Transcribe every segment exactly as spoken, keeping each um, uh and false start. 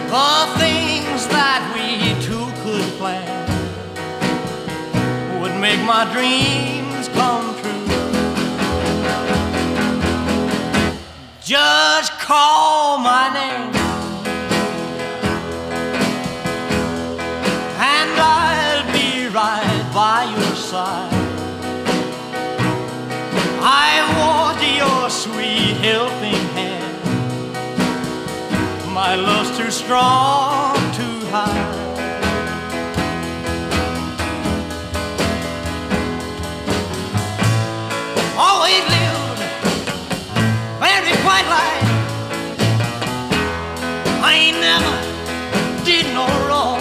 The things that we two could plan would make my dreams come true. Just call my name and I'll be right by your side. I want your sweet helping hand. My love's too strong to hide. Always lived very quiet life. I ain't never did no wrong.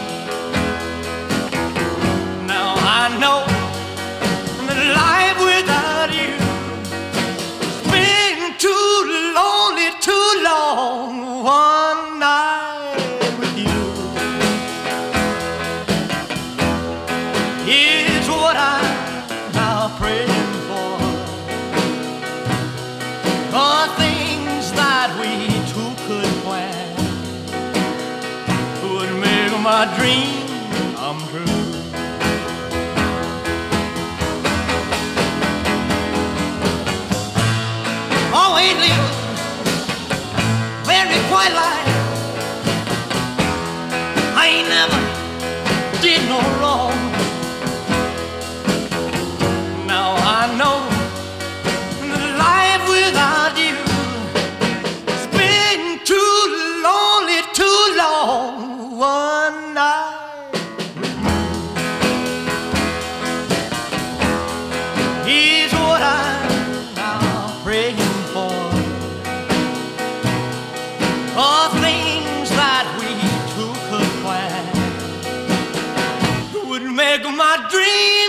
Now I know that life without you has been too lonely, too long. One night with you is what I'm now praying for. The things that we two could plan would make my dream come true. Always live very quiet life. I ain't never did no wrong. Now I know that life without you has been too lonely, too long. One night with you is what I'm now praying for. The things that we two could plan would make my dreams